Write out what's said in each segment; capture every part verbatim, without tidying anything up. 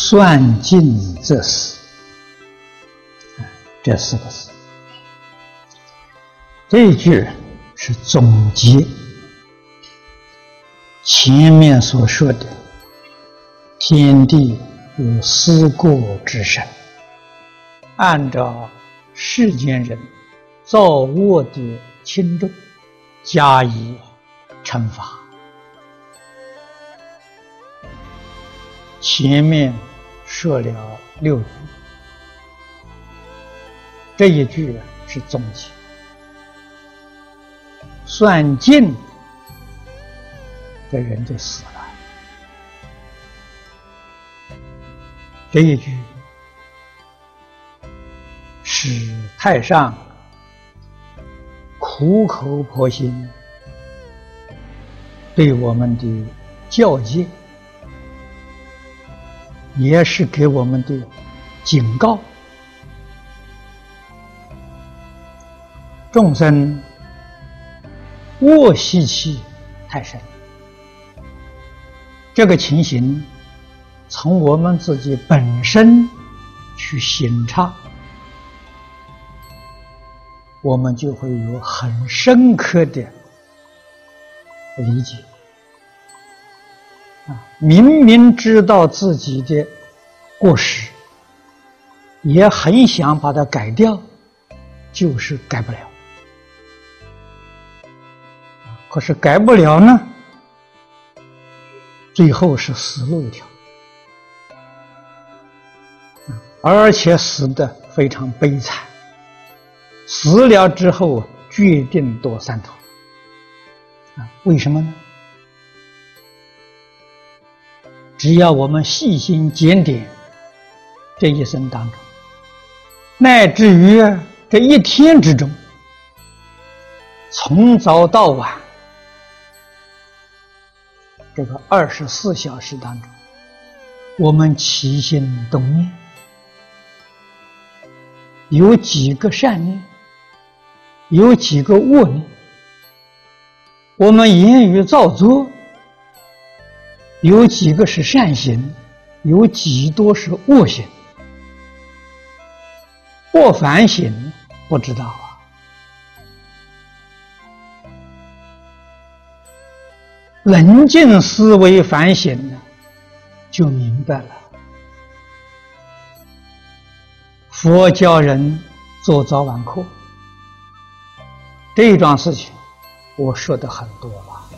算尽则死。这四个字，这一句是总结前面所说的天地有思过之身，按照世间人造恶的轻重加以惩罚。前面说了六句，这一句是总结，算尽，这人就死了。这一句是太上苦口婆心对我们的教诫，也是给我们的警告。众生恶习气太深，这个情形从我们自己本身去省察，我们就会有很深刻的理解。啊，明明知道自己的过失，也很想把它改掉，就是改不了。可是改不了呢，最后是死路一条，而且死得非常悲惨。死了之后决定堕三途。啊，为什么呢？只要我们细心检点这一生当中，乃至于这一天之中，从早到晚，这个二十四小时当中，我们起心动念，有几个善念，有几个恶念，我们言语造作，有几个是善行，有几多是恶行。或反省不知道啊，冷静思维反省呢，就明白了。佛教人做早晚课，这一桩事情我说的很多了。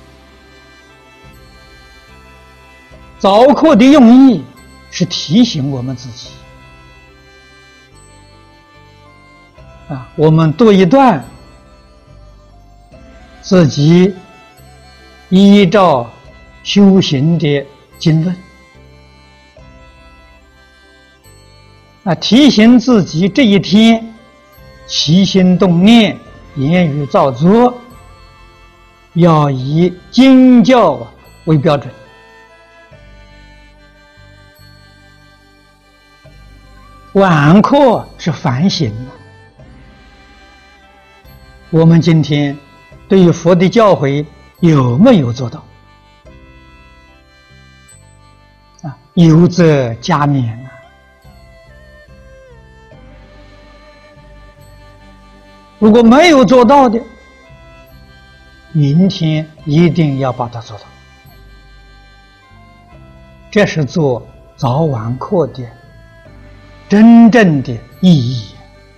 早课的用意是提醒我们自己啊，我们读一段，自己依照修行的经论啊，提醒自己这一天起心动念、言语造作，要以经教为标准。晚课是反省的。我们今天对于佛的教诲有没有做到？啊，有则加勉啊！如果没有做到的，明天一定要把它做到。这是做早晚课的真正的意义。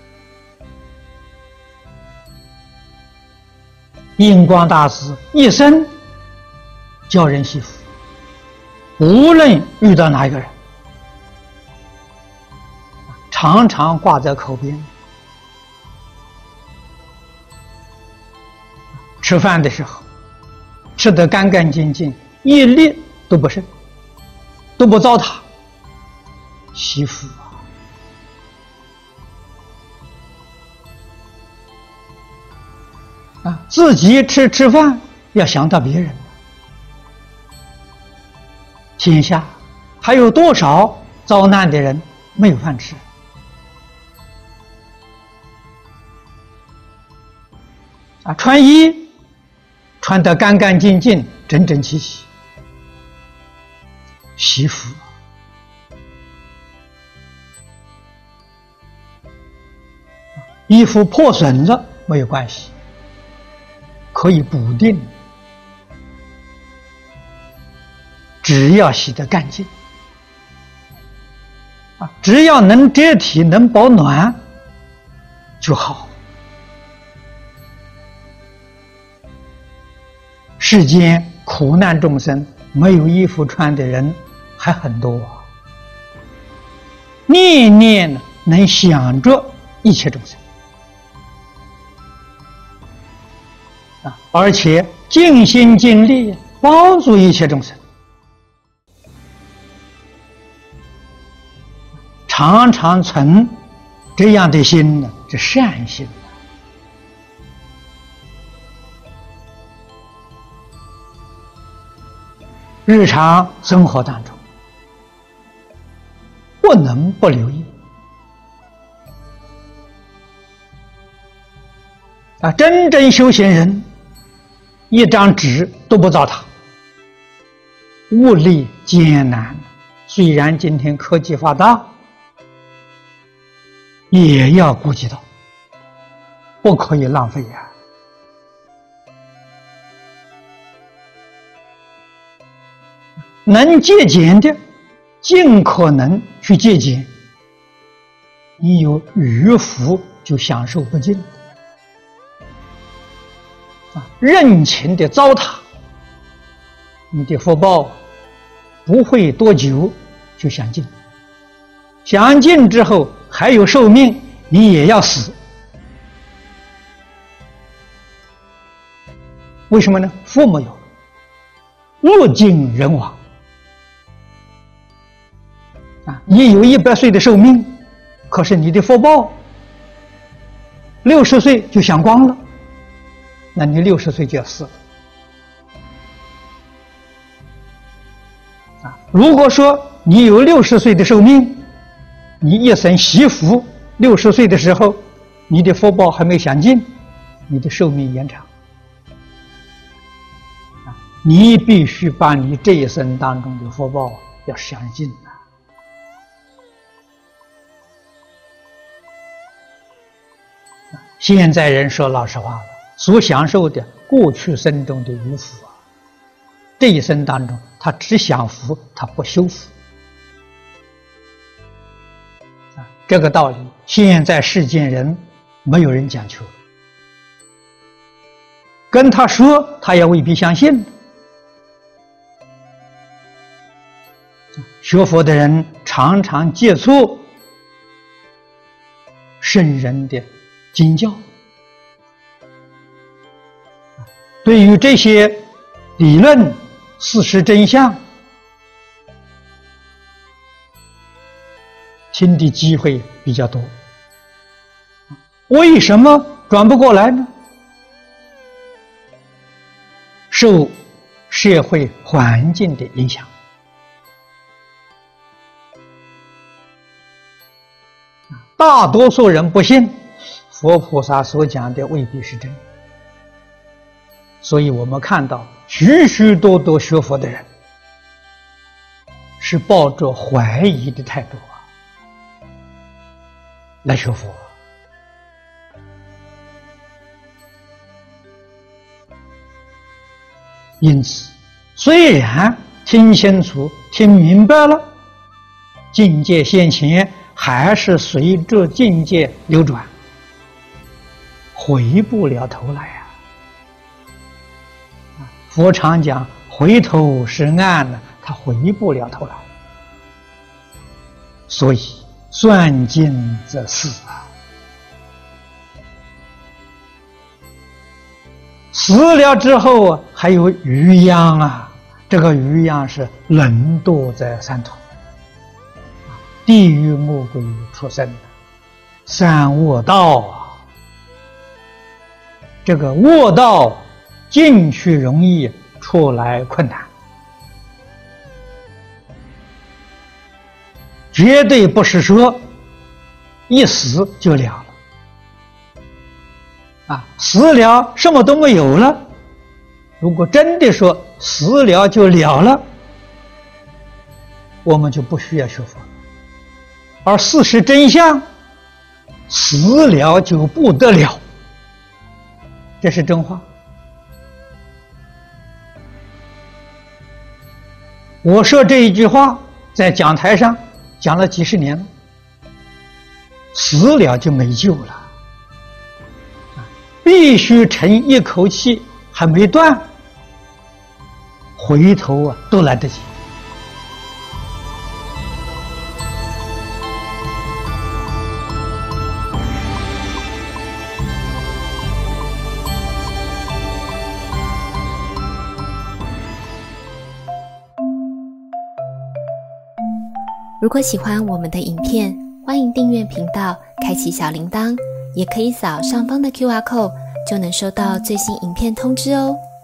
印光大师一生教人惜福，无论遇到哪一个人，常常挂在口边。吃饭的时候吃得干干净净，一粒都不剩，都不糟蹋，惜福啊！啊，自己吃吃饭要想到别人。天下还有多少遭难的人没有饭吃？啊，穿衣穿得干干净净、整整齐齐，惜福。 衣服破损了没有关系，可以补丁，只要洗得干净啊，只要能遮体能保暖就好。世间苦难众生没有衣服穿的人还很多啊，念念能想着一切众生啊，而且尽心尽力帮助一切众生，常常存这样的心呢，这善心。日常生活当中不能不留意啊！真正修行人，一张纸都不糟蹋，物力艰难。虽然今天科技发达，也要顾及到，不可以浪费呀、啊。能节俭的，尽可能去节俭。你有余福就享受不尽啊！任情的糟蹋，你的福报不会多久就享尽。享尽之后还有寿命，你也要死。为什么呢？福没有，物尽人亡。啊，你有一百岁的寿命，可是你的福报六十岁就享光了，那你六十岁就要死了。啊，如果说你有六十岁的寿命，你一生惜福，六十岁的时候，你的福报还没享尽，你的寿命延长。啊，你必须把你这一生当中的福报要享尽的。现在人说老实话了，所享受的过去生中的余福啊，这一生当中他只享福，他不修福啊。这个道理现在世间人没有人讲求，跟他说他也未必相信。学佛的人常常接触圣人的经教，对于这些理论、事实真相，听的机会比较多。为什么转不过来呢？受社会环境的影响。大多数人不信佛菩萨所讲的未必是真，所以我们看到许许多多学佛的人是抱着怀疑的态度啊来学佛。因此，虽然听清楚、听明白了，境界现前，还是随着境界流转，回不了头来呀、啊！佛常讲回头是岸呢，他回不了头来。所以算尽则死啊！死了之后啊，还有余殃啊！这个余殃是沦堕在三途。地狱、魔鬼、畜生，三恶道啊！这个恶道进去容易，出来困难，绝对不是说一死就了了啊！死了什么都没有了。如果真的说死了就了了，我们就不需要学佛了。而事实真相死了就不得了。这是真话。我说这一句话在讲台上讲了几十年了，死了就没救了，必须沉一口气还没断，回头啊都来得及。 如果喜欢我们的影片，欢迎订阅频道，开启小铃铛，也可以扫上方的 Q R code， 就能收到最新影片通知哦。